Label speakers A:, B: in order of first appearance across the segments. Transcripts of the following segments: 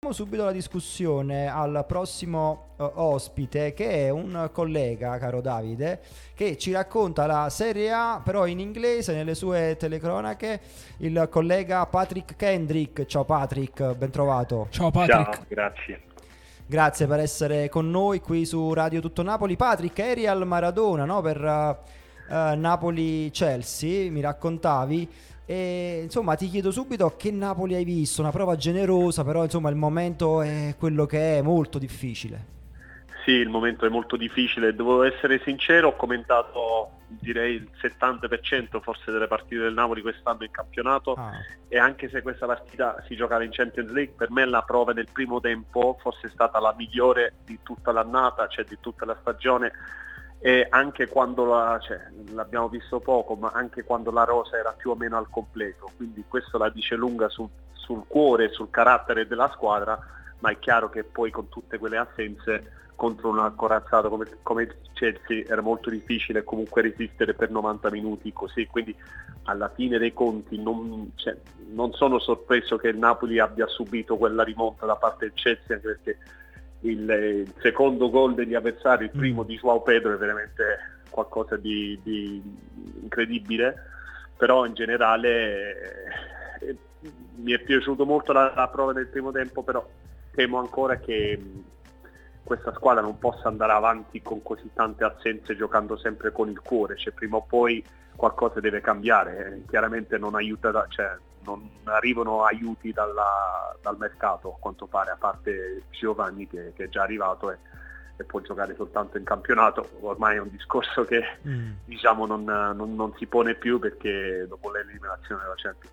A: diamo subito la discussione al prossimo ospite, che è un collega, caro Davide, che ci racconta la Serie A però in inglese nelle sue telecronache, il collega Patrick Kendrick. Ciao Patrick, ben trovato.
B: Ciao Patrick.
C: Ciao, grazie.
A: Grazie per essere con noi qui su Radio Tutto Napoli. Patrick, eri al Maradona, no? Per Napoli-Chelsea, mi raccontavi. E insomma ti chiedo subito che Napoli hai visto, una prova generosa, però insomma il momento è quello che è, molto difficile.
C: Sì, il momento è molto difficile, devo essere sincero, ho commentato direi il 70% forse delle partite del Napoli quest'anno in campionato e anche se questa partita si giocava in Champions League, per me la prova del primo tempo forse è stata la migliore di tutta l'annata, cioè di tutta la stagione, e anche quando l'abbiamo visto poco, ma anche quando la rosa era più o meno al completo, quindi questo la dice lunga sul cuore, sul carattere della squadra, ma è chiaro che poi con tutte quelle assenze contro un corazzato come il Chelsea era molto difficile comunque resistere per 90 minuti così, quindi alla fine dei conti non sono sorpreso che il Napoli abbia subito quella rimonta da parte del Chelsea, anche perché il secondo gol degli avversari, il primo di João Pedro, è veramente qualcosa di incredibile, però in generale mi è piaciuto molto la prova del primo tempo, però temo ancora che questa squadra non possa andare avanti con così tante assenze giocando sempre con il cuore, cioè prima o poi qualcosa deve cambiare, chiaramente non arrivano aiuti dal mercato a quanto pare, a parte Giovanni che è già arrivato e può giocare soltanto in campionato, ormai è un discorso che diciamo non si pone più perché dopo l'eliminazione della Champions.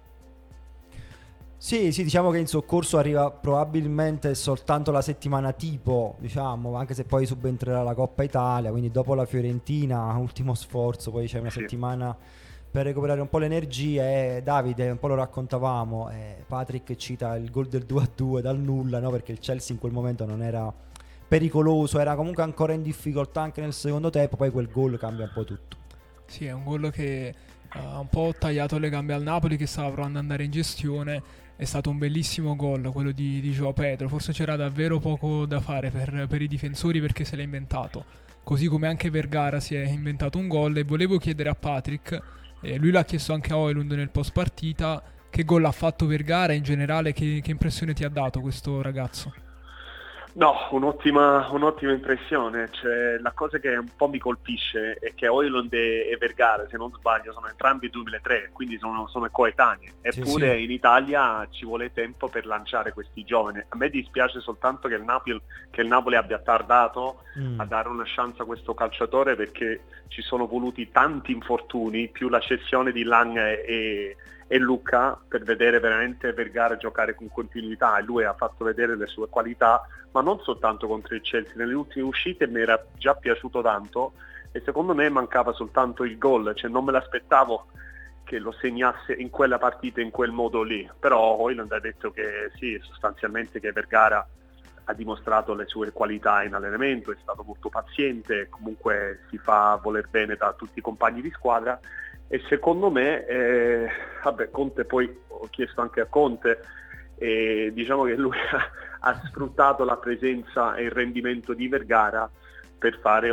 A: Sì, diciamo che in soccorso arriva probabilmente soltanto la settimana tipo, diciamo, anche se poi subentrerà la Coppa Italia, quindi dopo la Fiorentina, ultimo sforzo, poi c'è una settimana per recuperare un po' le energie. Davide, un po' lo raccontavamo, Patrick cita il gol del 2-2 dal nulla, no? Perché il Chelsea in quel momento non era pericoloso, era comunque ancora in difficoltà anche nel secondo tempo, poi quel gol cambia un po' tutto.
B: Sì, è un gol che ha un po' tagliato le gambe al Napoli, che stava provando ad andare in gestione. È stato un bellissimo gol quello di João Pedro, forse c'era davvero poco da fare per i difensori perché se l'ha inventato, così come anche Vergara si è inventato un gol. E volevo chiedere a Patrick, lui l'ha chiesto anche a Højlund nel post partita, che gol ha fatto Vergara e in generale che impressione ti ha dato questo ragazzo?
C: No, un'ottima impressione, cioè, la cosa che un po' mi colpisce è che Højlund e Vergara, se non sbaglio, sono entrambi 2003, quindi sono coetanei, eppure sì. In Italia ci vuole tempo per lanciare questi giovani. A me dispiace soltanto che il Napoli abbia tardato a dare una chance a questo calciatore, perché ci sono voluti tanti infortuni, più la cessione di Lang e Luca, per vedere veramente Vergara giocare con continuità, e lui ha fatto vedere le sue qualità, ma non soltanto contro il Chelsea, nelle ultime uscite mi era già piaciuto tanto e secondo me mancava soltanto il gol, cioè non me l'aspettavo che lo segnasse in quella partita in quel modo lì, però Højlund ha detto che sì, sostanzialmente che Vergara ha dimostrato le sue qualità in allenamento, è stato molto paziente, comunque si fa voler bene da tutti i compagni di squadra. E secondo me, Conte, poi ho chiesto anche a Conte, diciamo che lui ha sfruttato la presenza e il rendimento di Vergara per fare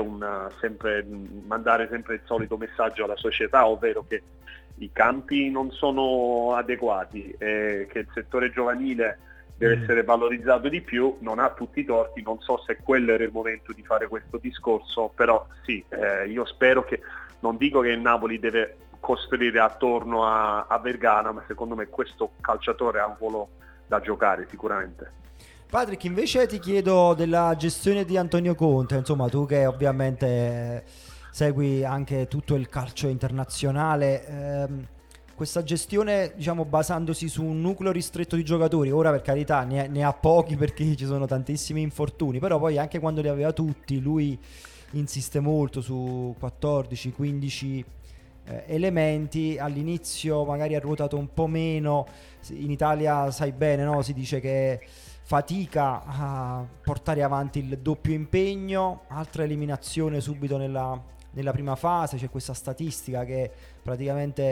C: mandare sempre il solito messaggio alla società, ovvero che i campi non sono adeguati, che il settore giovanile deve essere valorizzato di più, non ha tutti i torti, non so se quello era il momento di fare questo discorso, però sì, io spero che, non dico che il Napoli deve costruire attorno a Vergara, ma secondo me questo calciatore ha un ruolo da giocare sicuramente.
A: Patrick, invece ti chiedo della gestione di Antonio Conte, insomma tu che ovviamente segui anche tutto il calcio internazionale, questa gestione, diciamo, basandosi su un nucleo ristretto di giocatori, ora per carità ne ha pochi perché ci sono tantissimi infortuni, però poi anche quando li aveva tutti lui insiste molto su 14-15 elementi. All'inizio magari ha ruotato un po' meno, in Italia sai bene, no? Si dice che fatica a portare avanti il doppio impegno, altra eliminazione subito nella prima fase. C'è questa statistica che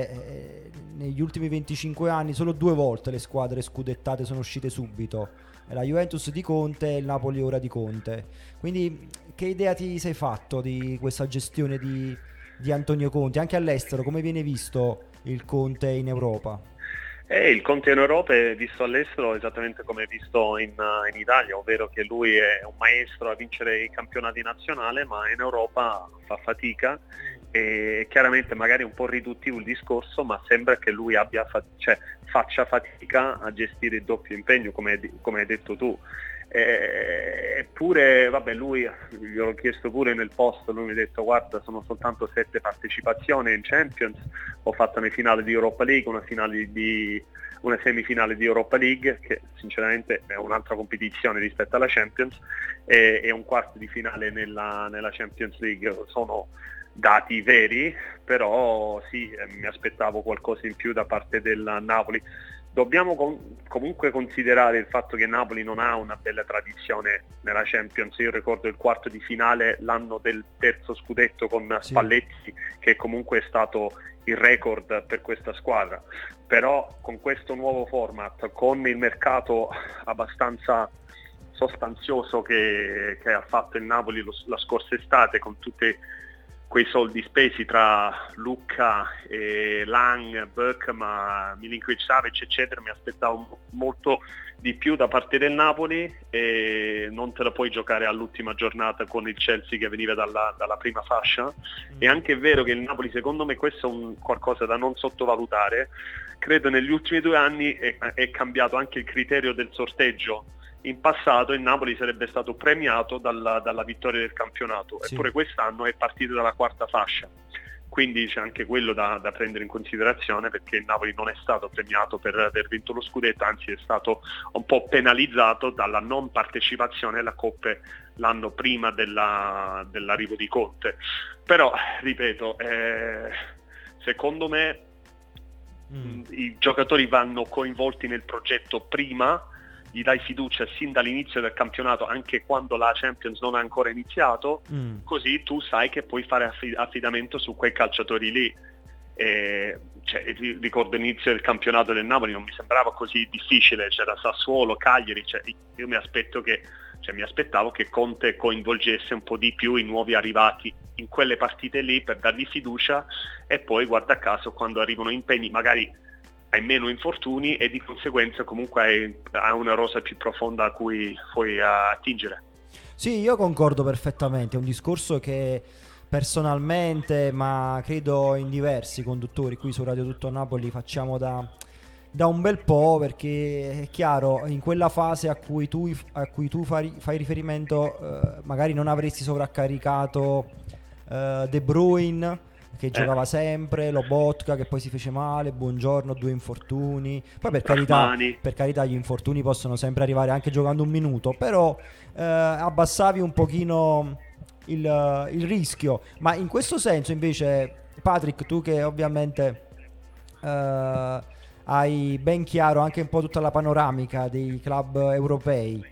A: praticamente negli ultimi 25 anni solo 2 volte le squadre scudettate sono uscite subito la Juventus di Conte e il Napoli ora di Conte. Quindi che idea ti sei fatto di questa gestione di Antonio Conte? Anche all'estero, come viene visto il Conte in Europa?
C: Il Conte in Europa è visto all'estero esattamente come è visto in Italia, ovvero che lui è un maestro a vincere i campionati nazionali, ma in Europa fa fatica, e chiaramente magari è un po' riduttivo il discorso, ma sembra che lui faccia fatica a gestire il doppio impegno, come hai detto tu. Eppure, vabbè, lui, gliel'ho chiesto pure nel post, lui mi ha detto: guarda, sono soltanto 7 partecipazioni in Champions, ho fatto una finale di Europa League, una semifinale di Europa League, che sinceramente è un'altra competizione rispetto alla Champions, e un quarto di finale nella Champions League. Sono dati veri, però sì, mi aspettavo qualcosa in più da parte del Napoli. Dobbiamo comunque considerare il fatto che Napoli non ha una bella tradizione nella Champions. Io ricordo il quarto di finale l'anno del terzo scudetto con Spalletti, che comunque è stato il record per questa squadra. Però con questo nuovo format, con il mercato abbastanza sostanzioso che ha fatto il Napoli la scorsa estate, con tutti quei soldi spesi tra Lucca e Lang, Bergkamp, Milinkovic-Savic eccetera, mi aspettavo molto di più da parte del Napoli, e non te la puoi giocare all'ultima giornata con il Chelsea che veniva dalla prima fascia. È anche vero che il Napoli, secondo me, questo è qualcosa da non sottovalutare. Credo negli ultimi 2 anni è cambiato anche il criterio del sorteggio. In passato il Napoli sarebbe stato premiato dalla vittoria del campionato, eppure quest'anno è partito dalla quarta fascia, quindi c'è anche quello da prendere in considerazione, perché il Napoli non è stato premiato per aver vinto lo scudetto, anzi è stato un po' penalizzato dalla non partecipazione alle coppe l'anno prima dell'arrivo di Conte. Però ripeto, secondo me i giocatori vanno coinvolti nel progetto prima, gli dai fiducia sin dall'inizio del campionato, anche quando la Champions non ha ancora iniziato, così tu sai che puoi fare affidamento su quei calciatori lì. Ricordo l'inizio del campionato del Napoli, non mi sembrava così difficile, c'era Sassuolo, Cagliari, io mi aspettavo che Conte coinvolgesse un po' di più i nuovi arrivati in quelle partite lì per dargli fiducia, e poi guarda caso quando arrivano impegni magari hai meno infortuni e di conseguenza comunque hai una rosa più profonda a cui puoi attingere.
A: Sì, io concordo perfettamente, è un discorso che personalmente, ma credo in diversi conduttori qui su Radio Tutto Napoli, facciamo da un bel po', perché è chiaro, in quella fase a cui tu fai riferimento, magari non avresti sovraccaricato De Bruyne, che giocava sempre, Lobotka che poi si fece male, Buongiorno, 2 infortuni, poi per carità gli infortuni possono sempre arrivare anche giocando un minuto, però abbassavi un pochino il rischio. Ma in questo senso invece, Patrick, tu che ovviamente hai ben chiaro anche un po' tutta la panoramica dei club europei,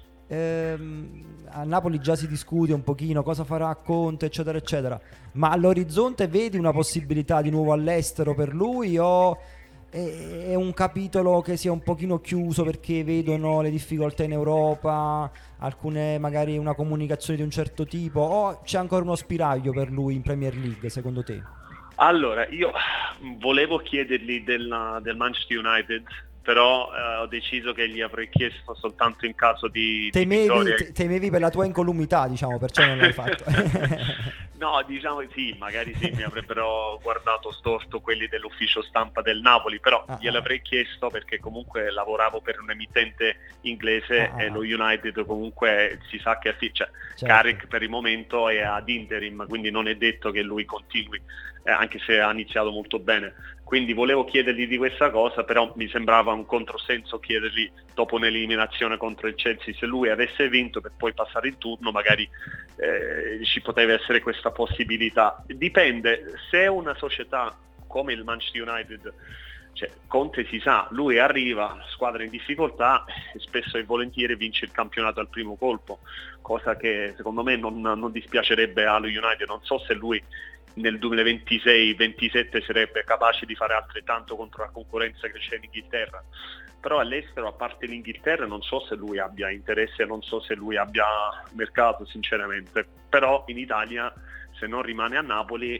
A: a Napoli già si discute un pochino cosa farà Conte eccetera eccetera, ma all'orizzonte vedi una possibilità di nuovo all'estero per lui, o è un capitolo che sia un pochino chiuso perché vedono le difficoltà in Europa, alcune magari una comunicazione di un certo tipo, o c'è ancora uno spiraglio per lui in Premier League secondo te?
C: Allora, io volevo chiedergli del Manchester United, però ho deciso che gli avrei chiesto soltanto in caso di vittoria.
A: Temevi per la tua incolumità, diciamo, perciò non l'hai fatto.
C: No, diciamo sì, magari sì, mi avrebbero guardato storto quelli dell'ufficio stampa del Napoli, però gliel'avrei chiesto perché comunque lavoravo per un emittente inglese e lo United comunque si sa che certo. Carrick per il momento è ad interim, quindi non è detto che lui continui, anche se ha iniziato molto bene. Quindi volevo chiedergli di questa cosa, però mi sembrava un controsenso chiedergli dopo un'eliminazione contro il Chelsea, se lui avesse vinto per poi passare il turno, magari ci poteva essere questa possibilità. Dipende, se è una società come il Manchester United, Conte si sa, lui arriva, squadra in difficoltà, e spesso e volentieri vince il campionato al primo colpo, cosa che secondo me non dispiacerebbe allo United. Non so se lui nel 2026-27 sarebbe capace di fare altrettanto contro la concorrenza che c'è in Inghilterra, però all'estero, a parte l'Inghilterra, non so se lui abbia interesse, non so se lui abbia mercato sinceramente, però in Italia se non rimane a Napoli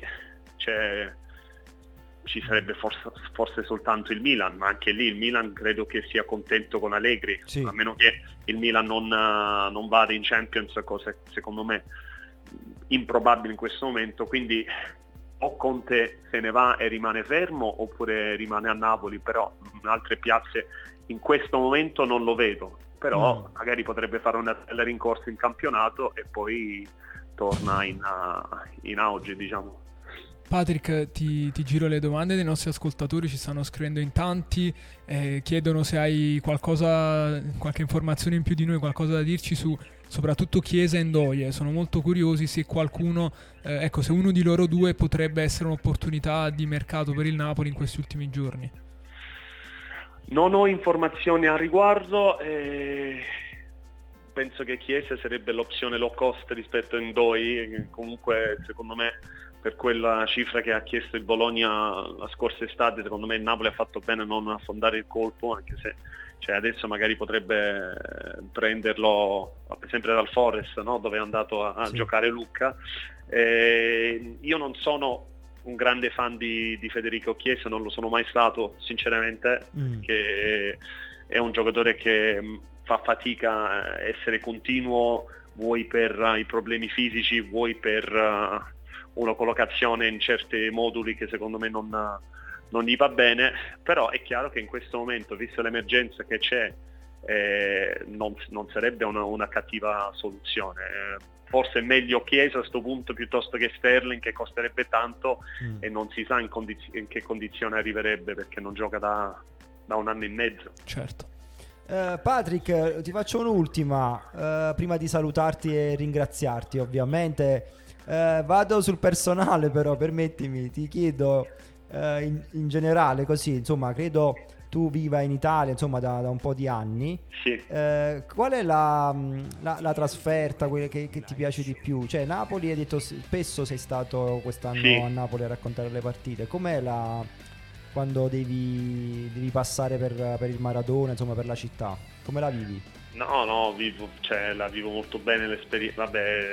C: ci sarebbe forse soltanto il Milan, ma anche lì il Milan credo che sia contento con Allegri,
A: sì.
C: A meno che il Milan non vada in Champions, cosa secondo me improbabile in questo momento, quindi o Conte se ne va e rimane fermo oppure rimane a Napoli, però in altre piazze in questo momento non lo vedo, però magari potrebbe fare una bella rincorsa in campionato e poi torna in auge, diciamo.
B: Patrick, ti giro le domande dei nostri ascoltatori, ci stanno scrivendo in tanti, chiedono se hai qualche informazione in più di noi, qualcosa da dirci su soprattutto Chiesa e Ndoye. Sono molto curiosi se qualcuno, se uno di loro due potrebbe essere un'opportunità di mercato per il Napoli in questi ultimi giorni.
C: Non ho informazioni al riguardo, penso che Chiesa sarebbe l'opzione low cost rispetto a Ndoye, comunque secondo me per quella cifra che ha chiesto il Bologna la scorsa estate, secondo me il Napoli ha fatto bene a non affondare il colpo, anche se adesso magari potrebbe prenderlo sempre dal Forest, no? Dove è andato a giocare Lucca. Io non sono un grande fan di Federico Chiesa, non lo sono mai stato sinceramente, che è un giocatore che fa fatica a essere continuo, vuoi per i problemi fisici, vuoi per una collocazione in certi moduli che secondo me non gli va bene, però è chiaro che in questo momento, visto l'emergenza che c'è, non sarebbe una cattiva soluzione. Forse è meglio Chiesa a questo punto piuttosto che Sterling, che costerebbe tanto e non si sa in che condizione arriverebbe, perché non gioca da un anno e mezzo.
B: Certo.
A: Patrick, ti faccio un'ultima prima di salutarti e ringraziarti ovviamente. Vado sul personale, però permettimi, ti chiedo in generale, così insomma credo tu viva in Italia insomma da un po' di anni.
C: Sì.
A: Qual è la trasferta, quella che ti piace di più? Cioè Napoli, hai detto spesso sei stato quest'anno a Napoli a raccontare le partite, com'è quando devi passare per il Maradona, insomma per la città, come la vivi?
C: No, la vivo molto bene l'esperienza,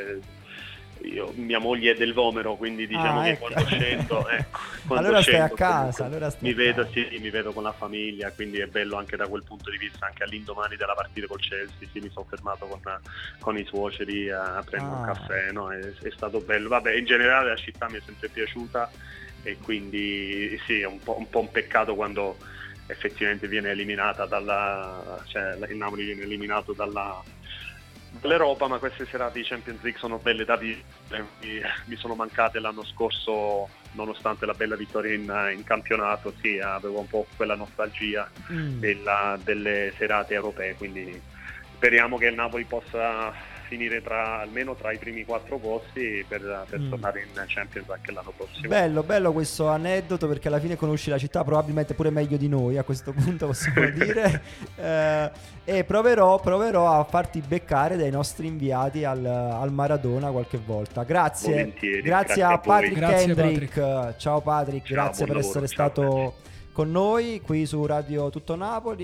C: mia moglie è del Vomero, quindi diciamo che quando scendo,
A: allora stai a casa,
C: mi vedo con la famiglia, quindi è bello anche da quel punto di vista, anche all'indomani della partita col Chelsea, mi sono fermato con i suoceri a prendere un caffè, no? È stato bello. In generale la città mi è sempre piaciuta e quindi sì, è un po' un peccato quando effettivamente viene eliminata il Napoli viene eliminato dall'Europa, ma queste serate di Champions League sono belle da vivere. Mi sono mancate l'anno scorso, nonostante la bella vittoria in campionato, avevo un po' quella nostalgia delle serate europee, quindi speriamo che il Napoli possa finire almeno tra i primi 4 posti per tornare in Champions anche l'anno prossimo.
A: Bello questo aneddoto, perché alla fine conosci la città probabilmente pure meglio di noi, a questo punto possiamo dire, e proverò a farti beccare dai nostri inviati al Maradona qualche volta. Grazie.
C: Volentieri,
A: grazie a Patrick Kendrick.
B: Patrick.
A: Ciao Patrick, grazie per essere stato con noi qui su Radio Tutto Napoli.